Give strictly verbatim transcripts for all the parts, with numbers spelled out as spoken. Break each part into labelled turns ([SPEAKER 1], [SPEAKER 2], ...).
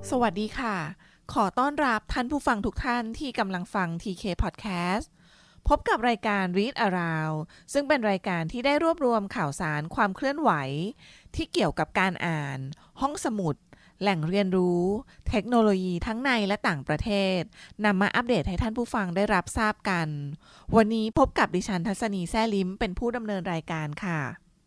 [SPEAKER 1] สวัสดีค่ะขอต้อนรับท่านผู้ฟังทุกท่านที่กำลังฟัง ที เค Podcast พบกับรายการ Read Aloud ซึ่งเป็นรายการที่ได้รวบรวมข่าวสารความเคลื่อนไหวที่เกี่ยวกับการอ่านห้องสมุดแหล่งเรียนรู้เทคโนโลยีทั้งในและต่างประเทศนำมาอัปเดตให้ท่านผู้ฟังได้รับทราบกันวันนี้พบกับดิฉันทัศนีแซ่ลิ้มเป็นผู้ดำเนินรายการค่ะ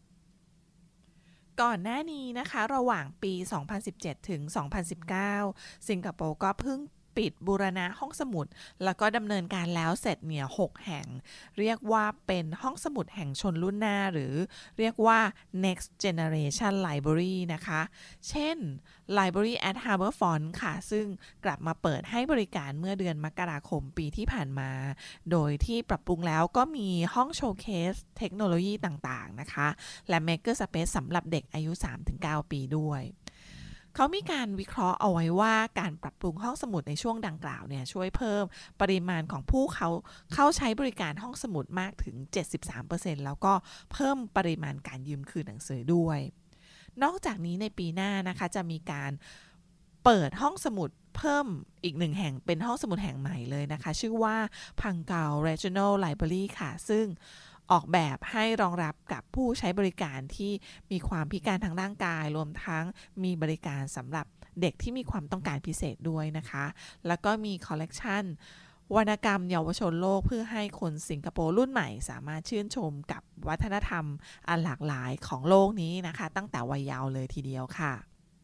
[SPEAKER 1] ก่อนหน้านี้นะคะระหว่างปี สองพันสิบเจ็ด ถึง สองพันสิบเก้า สิงคโปร์ก็เพิ่งปิดบูรณะห้องสมุดแล้วก็ดำเนินการแล้วเสร็จเนี่ยหกแห่งเรียกว่าเป็นห้องสมุดแห่งชนรุ่นหน้าหรือเรียกว่า next generation library นะคะเช่น Library at Harbourfront ค่ะซึ่งกลับมาเปิดให้บริการเมื่อเดือนมกราคมปีที่ผ่านมาโดยที่ปรับปรุงแล้วก็มีห้องโชว์เคสเทคโนโลยีต่างๆนะคะและ Maker Space สำหรับเด็กอายุ สามถึงเก้า ปีด้วยเขามีการวิเคราะห์เอาไว้ว่าการปรับปรุงห้องสมุดในช่วงดังกล่าวเนี่ยช่วยเพิ่มปริมาณของผู้เขาเข้าใช้บริการห้องสมุดมากถึง เจ็ดสิบสามเปอร์เซ็นต์ แล้วก็เพิ่มปริมาณการยืมคืนหนังสือด้วยนอกจากนี้ในปีหน้านะคะจะมีการเปิดห้องสมุดเพิ่มอีกหนึ่งแห่งเป็นห้องสมุดแห่งใหม่เลยนะคะชื่อว่า Phang-Ngao Regional Library ค่ะซึ่งออกแบบให้รองรับกับผู้ใช้บริการที่มีความพิการทางร่างกายรวมทั้งมีบริการสำหรับเด็กที่มีความต้องการพิเศษด้วยนะคะแล้วก็มีคอลเลกชันวรรณกรรมเยาวชนโลกเพื่อให้คนสิงคโปร์รุ่นใหม่สามารถชื่นชมกับวัฒนธรรมอันหลากหลายของโลกนี้นะคะตั้งแต่วัยเยาว์เลยทีเดียวค่ะ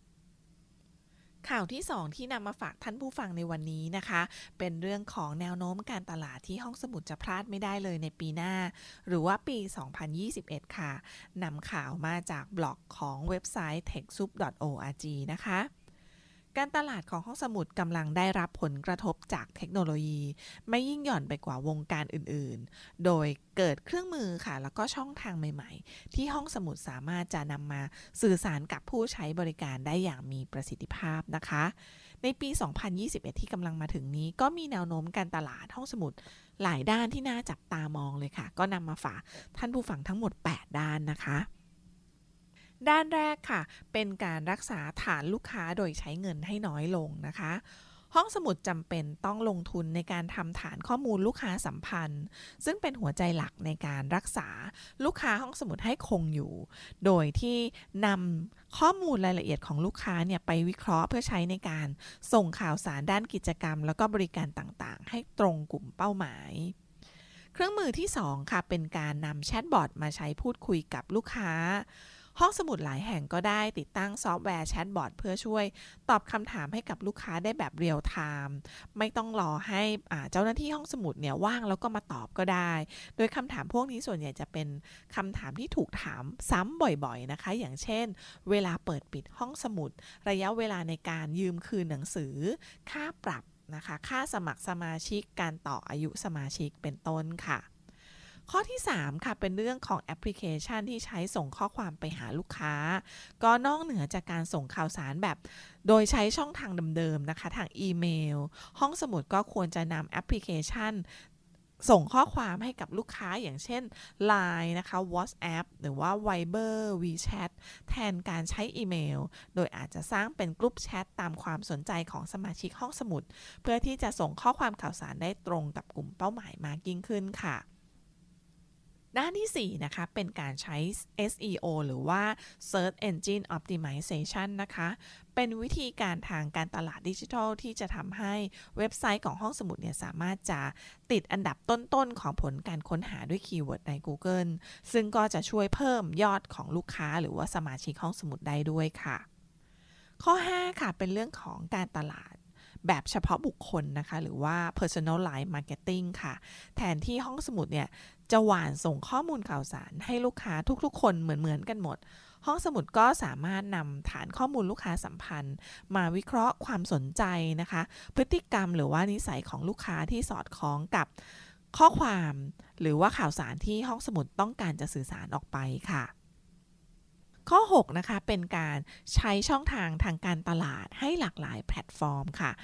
[SPEAKER 1] ข่าวที่สองที่นำมาฝากท่านผู้ฟังในวันนี้นะคะเป็นเรื่องของแนวโน้มการตลาดที่ห้องสมุดจะพลาดไม่ได้เลยในปีหน้าหรือว่าปี สองพันยี่สิบเอ็ด ค่ะนำข่าวมาจากบล็อกของเว็บไซต์ เทคซุป ดอท โอ อาร์ จี นะคะการตลาดของห้องสมุดกำลังได้รับผลกระทบจากเทคโนโลยีไม่ยิ่งหย่อนไปกว่าวงการอื่นๆโดยเกิดเครื่องมือค่ะแล้วก็ช่องทางใหม่ๆที่ห้องสมุดสามารถจะนำมาสื่อสารกับผู้ใช้บริการได้อย่างมีประสิทธิภาพนะคะในปี สองพันยี่สิบเอ็ด ที่กำลังมาถึงนี้ก็มีแนวโน้มการตลาดห้องสมุดหลายด้านที่น่าจับตามองเลยค่ะก็นำมาฝากท่านผู้ฟังทั้งหมดแปดด้านนะคะด้านแรกค่ะเป็นการรักษาฐานลูกค้าโดยใช้เงินให้น้อยลงนะคะห้องสมุดจำเป็นต้องลงทุนในการทำฐานข้อมูลลูกค้าสัมพันธ์ซึ่งเป็นหัวใจหลักในการรักษาลูกค้าห้องสมุดให้คงอยู่โดยที่นำข้อมูลรายละเอียดของลูกค้าเนี่ยไปวิเคราะห์เพื่อใช้ในการส่งข่าวสารด้านกิจกรรมแล้วก็บริการต่างๆให้ตรงกลุ่มเป้าหมายเครื่องมือที่สองค่ะเป็นการนำแชทบอทมาใช้พูดคุยกับลูกค้าห้องสมุดหลายแห่งก็ได้ติดตั้งซอฟต์แวร์แชทบอทเพื่อช่วยตอบคำถามให้กับลูกค้าได้แบบเรียลไทม์ไม่ต้องรอให้เจ้าหน้าที่ห้องสมุดเนี่ยว่างแล้วก็มาตอบก็ได้โดยคำถามพวกนี้ส่วนใหญ่จะเป็นคำถามที่ถูกถามซ้ำบ่อยๆนะคะอย่างเช่นเวลาเปิดปิดห้องสมุดระยะเวลาในการยืมคืนหนังสือค่าปรับนะคะค่าสมัครสมาชิกการต่ออายุสมาชิกเป็นต้นค่ะข้อที่สามค่ะเป็นเรื่องของแอปพลิเคชันที่ใช้ส่งข้อความไปหาลูกค้าก็นอกเหนือจากการส่งข่าวสารแบบโดยใช้ช่องทางเดิมๆนะคะทางอีเมลห้องสมุดก็ควรจะนำแอปพลิเคชันส่งข้อความให้กับลูกค้าอย่างเช่น ไลน์ นะคะ WhatsApp หรือว่า Viber WeChat แทนการใช้อีเมลโดยอาจจะสร้างเป็นกลุ่มแชทตามความสนใจของสมาชิกห้องสมุดเพื่อที่จะส่งข้อความข่าวสารได้ตรงกับกลุ่มเป้าหมายมากยิ่งขึ้นค่ะด้านที่สี่นะคะเป็นการใช้ เอส อี โอ หรือว่า Search Engine Optimization นะคะเป็นวิธีการทางการตลาดดิจิทัลที่จะทำให้เว็บไซต์ของห้องสมุดเนี่ยสามารถจะติดอันดับต้นๆของผลการค้นหาด้วยคีย์เวิร์ดใน Google ซึ่งก็จะช่วยเพิ่มยอดของลูกค้าหรือว่าสมาชิกห้องสมุดได้ด้วยค่ะข้อห้าค่ะเป็นเรื่องของการตลาดแบบเฉพาะบุคคลนะคะหรือว่า personalized marketing ค่ะแทนที่ห้องสมุดเนี่ยจะหว่านส่งข้อมูลข่าวสารให้ลูกค้าทุกๆคนเหมือนๆกันหมดห้องสมุดก็สามารถนำฐานข้อมูลลูกค้าสัมพันธ์มาวิเคราะห์ความสนใจนะคะพฤติกรรมหรือว่านิสัยของลูกค้าที่สอดคล้องกับข้อความหรือว่าข่าวสารที่ห้องสมุดต้องการจะสื่อสารออกไปค่ะข้อหกนะคะเป็นการใช้ช่องทางทางการตลาดให้หลากหลายแพลตฟอร์มค่ะ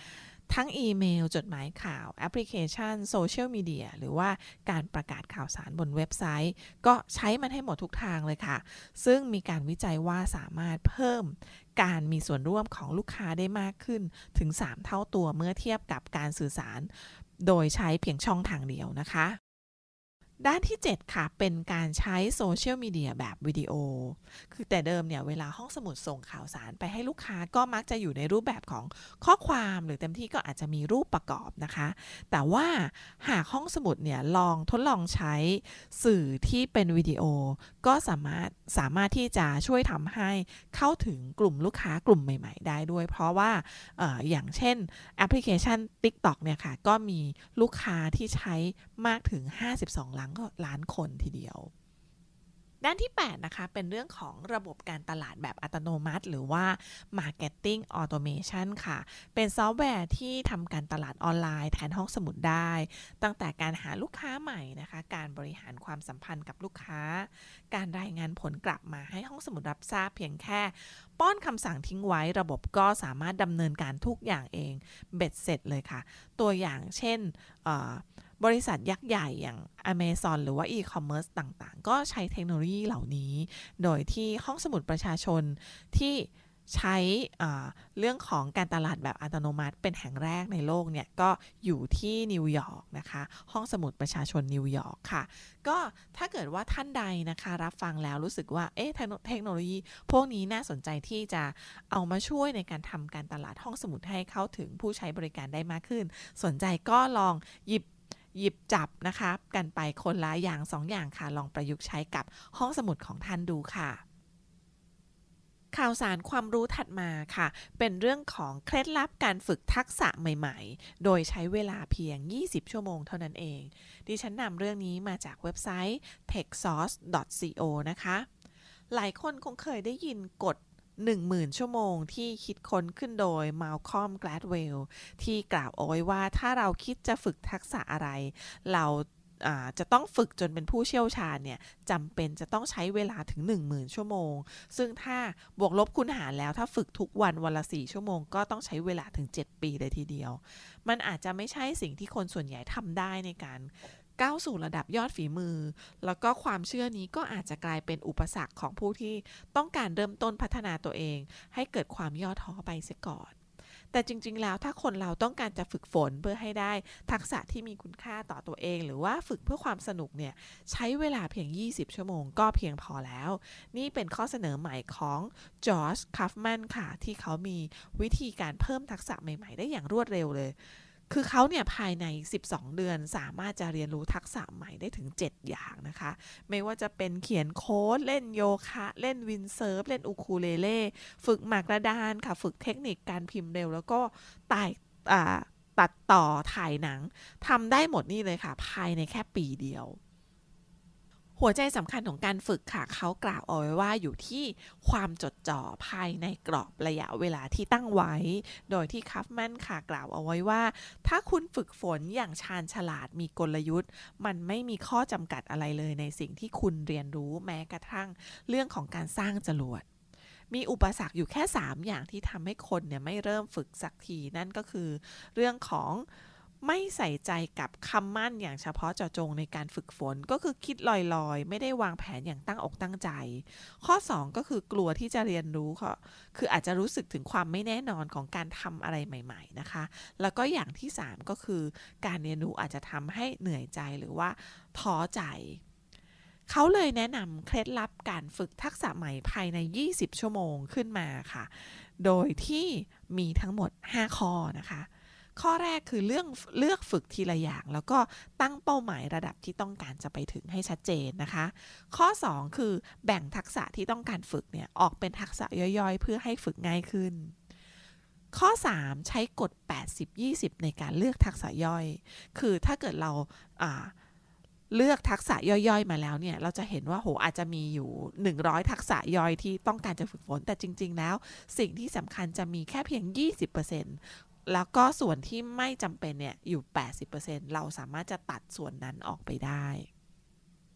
[SPEAKER 1] ทั้งอีเมลจดหมายข่าวแอปพลิเคชันโซเชียลมีเดียหรือว่าการประกาศข่าวสารบนเว็บไซต์ก็ใช้มันให้หมดทุกทางเลยค่ะซึ่งมีการวิจัยว่าสามารถเพิ่มการมีส่วนร่วมของลูกค้าได้มากขึ้นถึงสามเท่าตัวเมื่อเทียบกับการสื่อสารโดยใช้เพียงช่องทางเดียวนะคะด้านที่เจ็ดค่ะเป็นการใช้โซเชียลมีเดียแบบวิดีโอคือแต่เดิมเนี่ยเวลาห้องสมุดส่งข่าวสารไปให้ลูกค้าก็มักจะอยู่ในรูปแบบของข้อความหรือเต็มที่ก็อาจจะมีรูปประกอบนะคะแต่ว่าหากห้องสมุดเนี่ยลองทดลองใช้สื่อที่เป็นวิดีโอก็สามารถสามารถที่จะช่วยทำให้เข้าถึงกลุ่มลูกค้ากลุ่มใหม่ๆได้ด้วยเพราะว่า เอ่อ อย่างเช่นแอปพลิเคชัน TikTok เนี่ยค่ะก็มีลูกค้าที่ใช้มากถึงห้าสิบสองล้านล้านคนทีเดียวด้านที่แปดนะคะเป็นเรื่องของระบบการตลาดแบบอัตโนมัติหรือว่า Marketing Automation ค่ะเป็นซอฟต์แวร์ที่ทำการตลาดออนไลน์แทนห้องสมุดได้ตั้งแต่การหาลูกค้าใหม่นะคะการบริหารความสัมพันธ์กับลูกค้าการรายงานผลกลับมาให้ห้องสมุดรับทราบเพียงแค่ป้อนคำสั่งทิ้งไว้ระบบก็สามารถดำเนินการทุกอย่างเองเบ็ดเสร็จเลยค่ะตัวอย่างเช่นบริษัทยักษ์ใหญ่อย่าง Amazon หรือว่า e-commerce ต่างๆก็ใช้เทคโนโลยีเหล่านี้โดยที่ห้องสมุดประชาชนที่ใช้เรื่องของการตลาดแบบอัตโนมัติเป็นแห่งแรกในโลกเนี่ยก็อยู่ที่นิวยอร์กนะคะห้องสมุดประชาชนนิวยอร์กค่ะก็ถ้าเกิดว่าท่านใดนะคะรับฟังแล้วรู้สึกว่าเอ๊ะเทคโนโลยีพวกนี้น่าสนใจที่จะเอามาช่วยในการทำการตลาดห้องสมุดให้เข้าถึงผู้ใช้บริการได้มากขึ้นสนใจก็ลองหยิบหยิบจับนะคะกันไปคนละอย่างสองอย่างค่ะลองประยุกต์ใช้กับห้องสมุดของท่านดูค่ะข่าวสารความรู้ถัดมาค่ะเป็นเรื่องของเคล็ดลับการฝึกทักษะใหม่ๆโดยใช้เวลาเพียงยี่สิบชั่วโมงเท่านั้นเองดิฉันนำเรื่องนี้มาจากเว็บไซต์ เทค ซอร์ส ดอท ซี โอ นะคะหลายคนคงเคยได้ยินกฎหนึ่งหมื่น ชั่วโมงที่คิดค้นขึ้นโดย มัลคอม แกลดเวลล์ที่กล่าวเอาไว้ว่าถ้าเราคิดจะฝึกทักษะอะไรเราจะต้องฝึกจนเป็นผู้เชี่ยวชาญเนี่ยจำเป็นจะต้องใช้เวลาถึง หนึ่งหมื่น ชั่วโมงซึ่งถ้าบวกลบคูณหารแล้วถ้าฝึกทุกวันวันละสี่ชั่วโมงก็ต้องใช้เวลาถึงเจ็ดปีเลยทีเดียวมันอาจจะไม่ใช่สิ่งที่คนส่วนใหญ่ทำได้ในการก้าวสู่ระดับยอดฝีมือแล้วก็ความเชื่อนี้ก็อาจจะกลายเป็นอุปสรรคของผู้ที่ต้องการเริ่มต้นพัฒนาตัวเองให้เกิดความย่อท้อไปเสียก่อนแต่จริงๆแล้วถ้าคนเราต้องการจะฝึกฝนเพื่อให้ได้ทักษะที่มีคุณค่าต่อตัวเองหรือว่าฝึกเพื่อความสนุกเนี่ยใช้เวลาเพียงยี่สิบชั่วโมงก็เพียงพอแล้วนี่เป็นข้อเสนอใหม่ของจอร์จ คัฟแมนค่ะที่เขามีวิธีการเพิ่มทักษะใหม่ๆได้อย่างรวดเร็วเลยคือเขาเนี่ยภายในสิบสองเดือนสามารถจะเรียนรู้ทักษะใหม่ได้ถึงเจ็ดอย่างนะคะไม่ว่าจะเป็นเขียนโค้ดเล่นโยคะเล่นวินเซิร์ฟเล่นอูคูเลเล่ฝึกหมากระดานค่ะฝึกเทคนิคการพิมพ์เร็วแล้วก็ตายตัดต่อถ่ายหนังทำได้หมดนี่เลยค่ะภายในแค่ปีเดียวหัวใจสำคัญของการฝึกค่ะเขากล่าวเอาไว้ว่าอยู่ที่ความจดจ่อภายในกรอบระยะเวลาที่ตั้งไว้โดยที่คัฟแมนค่ะกล่าวเอาไว้ว่าถ้าคุณฝึกฝนอย่างชาญฉลาดมีกลยุทธ์มันไม่มีข้อจำกัดอะไรเลยในสิ่งที่คุณเรียนรู้แม้กระทั่งเรื่องของการสร้างจรวดมีอุปสรรคอยู่แค่สามอย่างที่ทำให้คนเนี่ยไม่เริ่มฝึกสักทีนั่นก็คือเรื่องของไม่ใส่ใจกับคำมั่นอย่างเฉพาะเจาะจงในการฝึกฝนก็คือคิดลอยๆไม่ได้วางแผนอย่างตั้งอกตั้งใจข้อสองก็คือกลัวที่จะเรียนรู้คืออาจจะรู้สึกถึงความไม่แน่นอนของการทำอะไรใหม่ๆนะคะแล้วก็อย่างที่สามก็คือการเรียนรู้อาจจะทำให้เหนื่อยใจหรือว่าท้อใจเขาเลยแนะนำเคล็ดลับการฝึกทักษะใหม่ภายในยี่สิบชั่วโมงขึ้นมาค่ะโดยที่มีทั้งหมดห้าข้อนะคะข้อแรกคือเรื่องเลือกฝึกทีละอย่างแล้วก็ตั้งเป้าหมายระดับที่ต้องการจะไปถึงให้ชัดเจนนะคะข้อสองคือแบ่งทักษะที่ต้องการฝึกเนี่ยออกเป็นทักษะย่อยๆเพื่อให้ฝึกง่ายขึ้นข้อสามใช้กฎ แปดสิบ ยี่สิบ ในการเลือกทักษะย่อยคือถ้าเกิดเราอ่าเลือกทักษะย่อยๆมาแล้วเนี่ยเราจะเห็นว่าโหอาจจะมีอยู่หนึ่งร้อยทักษะย่อยที่ต้องการจะฝึกฝนแต่จริงๆแล้วสิ่งที่สำคัญจะมีแค่เพียง ยี่สิบเปอร์เซ็นต์แล้วก็ส่วนที่ไม่จำเป็นเนี่ยอยู่ แปดสิบเปอร์เซ็นต์ เราสามารถจะตัดส่วนนั้นออกไปได้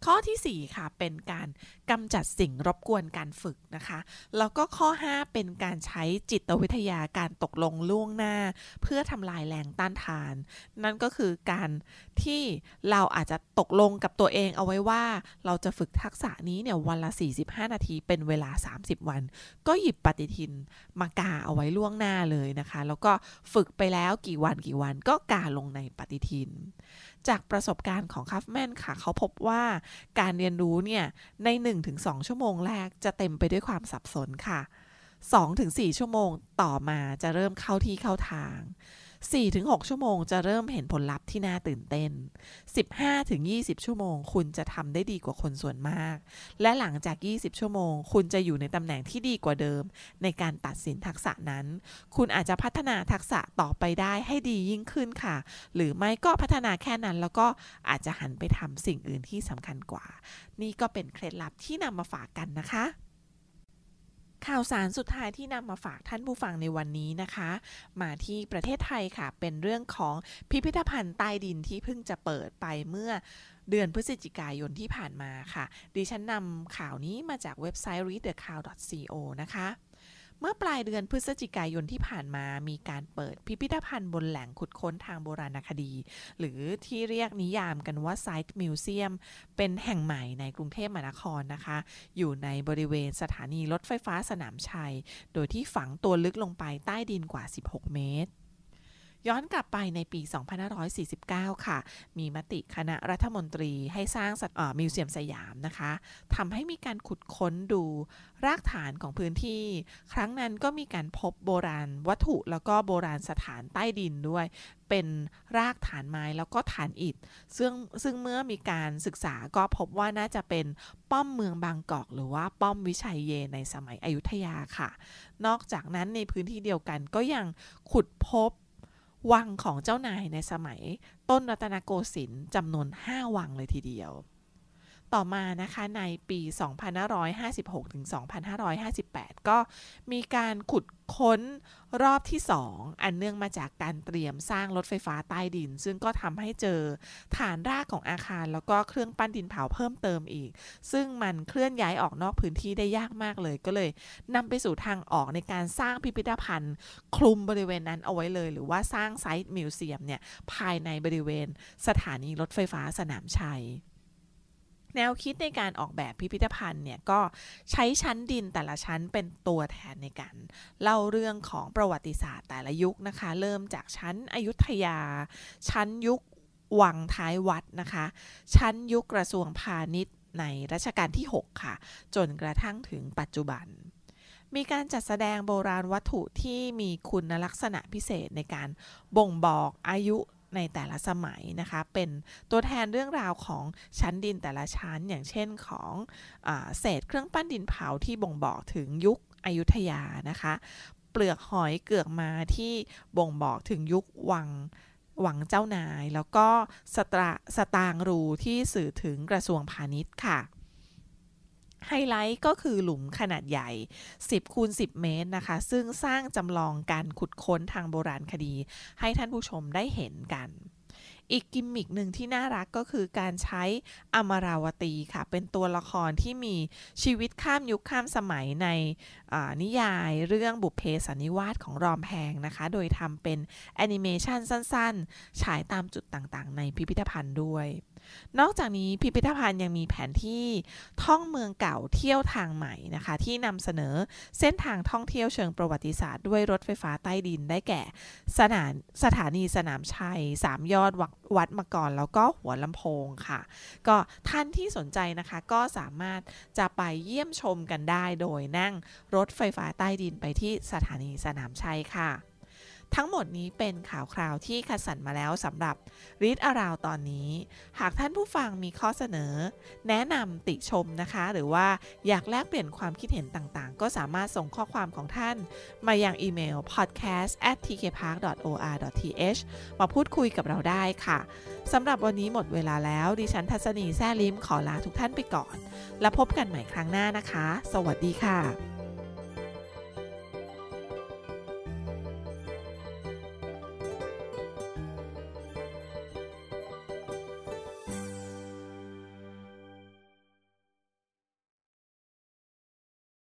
[SPEAKER 1] ข้อที่สี่ค่ะเป็นการกำจัดสิ่งรบกวนการฝึกนะคะแล้วก็ข้อห้าเป็นการใช้จิตวิทยาการตกลงล่วงหน้าเพื่อทำลายแรงต้านทานนั่นก็คือการที่เราอาจจะตกลงกับตัวเองเอาไว้ว่าเราจะฝึกทักษะนี้เนี่ยวันละสี่สิบห้านาทีเป็นเวลาสามสิบวันก็หยิบปฏิทินมากาเอาไว้ล่วงหน้าเลยนะคะแล้วก็ฝึกไปแล้วกี่วันกี่วันก็กาลงในปฏิทินจากประสบการณ์ของคัฟแมนค่ะเขาพบว่าการเรียนรู้เนี่ยใน หนึ่งถึงสอง ชั่วโมงแรกจะเต็มไปด้วยความสับสนค่ะ สองถึงสี่ ชั่วโมงต่อมาจะเริ่มเข้าที่เข้าทาง สี่ถึงหก ชั่วโมงจะเริ่มเห็นผลลัพธ์ที่น่าตื่นเต้น สิบห้าถึงยี่สิบ ชั่วโมงคุณจะทำได้ดีกว่าคนส่วนมากและหลังจากยี่สิบชั่วโมงคุณจะอยู่ในตำแหน่งที่ดีกว่าเดิมในการตัดสินทักษะนั้นคุณอาจจะพัฒนาทักษะต่อไปได้ให้ดียิ่งขึ้นค่ะหรือไม่ก็พัฒนาแค่นั้นแล้วก็อาจจะหันไปทำสิ่งอื่นที่สำคัญกว่านี่ก็เป็นเคล็ดลับที่นำมาฝากกันนะคะข่าวสารสุดท้ายที่นำมาฝากท่านผู้ฟังในวันนี้นะคะมาที่ประเทศไทยค่ะเป็นเรื่องของพิพิธภัณฑ์ใต้ดินที่เพิ่งจะเปิดไปเมื่อเดือนพฤศจิกายนที่ผ่านมาค่ะดิฉันนำข่าวนี้มาจากเว็บไซต์ รีด เดอะ คลาวด์ ดอท ซี โอ นะคะเมื่อปลายเดือนพฤศจิกายนที่ผ่านมามีการเปิดพิพิธภัณฑ์บนแหล่งขุดค้นทางโบราณคดีหรือที่เรียกนิยามกันว่าไซต์มิวเซียมเป็นแห่งใหม่ในกรุงเทพมหานครนะคะอยู่ในบริเวณสถานีรถไฟฟ้าสนามชัยโดยที่ฝังตัวลึกลงไปใต้ดินกว่าสิบหกเมตรย้อนกลับไปในปี สองพันห้าร้อยสี่สิบเก้า ค่ะมีมติคณะรัฐมนตรีให้สร้างมิวเซียมสยามนะคะทำให้มีการขุดค้นดูรากฐานของพื้นที่ครั้งนั้นก็มีการพบโบราณวัตถุแล้วก็โบราณสถานใต้ดินด้วยเป็นรากฐานไม้แล้วก็ฐานอิฐซึ่งซึ่งเมื่อมีการศึกษาก็พบว่าน่าจะเป็นป้อมเมืองบางกอกหรือว่าป้อมวิชัยเยในสมัยอยุธยาค่ะนอกจากนั้นในพื้นที่เดียวกันก็ยังขุดพบวังของเจ้านายในสมัยต้นรัตนโกสินทร์จำนวนห้าวังเลยทีเดียวต่อมานะคะในปี สองพันห้าร้อยห้าสิบหก ถึง สองพันห้าร้อยห้าสิบแปด ก็มีการขุดค้นรอบที่สองอันเนื่องมาจากการเตรียมสร้างรถไฟฟ้าใต้ดินซึ่งก็ทำให้เจอฐานรากของอาคารแล้วก็เครื่องปั้นดินเผาเพิ่มเติมอีกซึ่งมันเคลื่อนย้ายออกนอกพื้นที่ได้ยากมากเลยก็เลยนำไปสู่ทางออกในการสร้างพิพิธภัณฑ์คลุมบริเวณนั้นเอาไว้เลยหรือว่าสร้างไซต์มิวเซียมเนี่ยภายในบริเวณสถานีรถไฟฟ้าสนามชัยแนวคิดในการออกแบบพิพิธภัณฑ์เนี่ยก็ใช้ชั้นดินแต่ละชั้นเป็นตัวแทนในการเล่าเรื่องของประวัติศาสตร์แต่ละยุคนะคะเริ่มจากชั้นอยุธยาชั้นยุควังท้ายวัดนะคะชั้นยุคกระทรวงพาณิชย์ในรัชกาลที่หกค่ะจนกระทั่งถึงปัจจุบันมีการจัดแสดงโบราณวัตถุที่มีคุณลักษณะพิเศษในการบ่งบอกอายุในแต่ละสมัยนะคะเป็นตัวแทนเรื่องราวของชั้นดินแต่ละชั้นอย่างเช่นของอ่าเศษเครื่องปั้นดินเผาที่บ่งบอกถึงยุคอยุธยานะคะเปลือกหอยเกือกมาที่บ่งบอกถึงยุควังวังเจ้านายแล้วก็สตราสตางรูที่สื่อถึงกระทรวงพาณิชย์ค่ะไฮไลท์ก็คือหลุมขนาดใหญ่ สิบคูณสิบ เมตรนะคะซึ่งสร้างจำลองการขุดค้นทางโบราณคดีให้ท่านผู้ชมได้เห็นกันอีกกิมมิกหนึ่งที่น่ารักก็คือการใช้อมราวตีค่ะเป็นตัวละครที่มีชีวิตข้ามยุคข้ามสมัยในนิยายเรื่องบุพเพสันนิวาสของรอมแพงนะคะโดยทำเป็นแอนิเมชันสั้นๆฉายตามจุดต่างๆในพิพิธภัณฑ์ด้วยนอกจากนี้พิพิธภัณฑ์ยังมีแผนที่ท่องเมืองเก่าเที่ยวทางใหม่นะคะที่นำเสนอเส้นทางท่องเที่ยวเชิงประวัติศาสตร์ด้วยรถไฟฟ้าใต้ดินได้แก่สถานสถานีสนามชัยสามยอดวัดมกรแล้วก็หัวลำโพงค่ะก็ท่านที่สนใจนะคะก็สามารถจะไปเยี่ยมชมกันได้โดยนั่งรถไฟฟ้าใต้ดินไปที่สถานีสนามชัยค่ะทั้งหมดนี้เป็นข่าวคราวที่คัดสรรมาแล้วสำหรับ Read Aloud ตอนนี้หากท่านผู้ฟังมีข้อเสนอแนะนำติชมนะคะหรือว่าอยากแลกเปลี่ยนความคิดเห็นต่างๆก็สามารถส่งข้อความของท่านมายังอีเมล พอดแคสต์ แอท ที เค พาร์ค ดอท โอ อาร์ ดอท ที เอช มาพูดคุยกับเราได้ค่ะสำหรับวันนี้หมดเวลาแล้วดิฉันทัศนีแซ่ลิ้มขอลาทุกท่านไปก่อนแล้วพบกันใหม่ครั้งหน้านะคะสวัสดีค่ะ